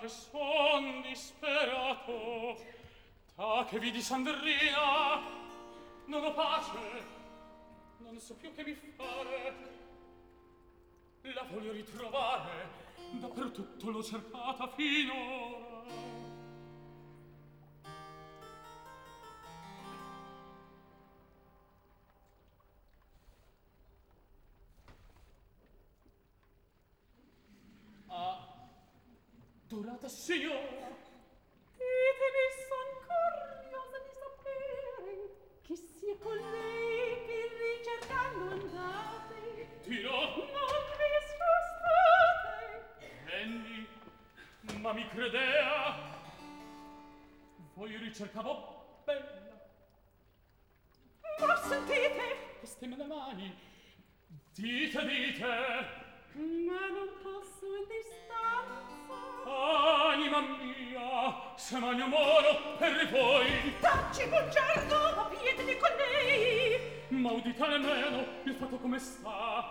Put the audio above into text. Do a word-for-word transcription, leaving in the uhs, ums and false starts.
che son disperato, ta che vidi Sandrina, non ho pace, non so più che mi fare. La voglio ritrovare, dappertutto l'ho cercata finora. Dorata signora, ditemi, son curiosa di sapere chi sia colei che ricercando andate. dirò, Non vi sfrustate. prendi, ma mi credea, voi ricercavo bella. Ma sentite, queste me le mani, dite, dite, ma non posso in distanza. Anima mia, se magno moro per voi. Tacci, bugiardo, ma piedine con lei. Ma udite almeno il fatto come sta.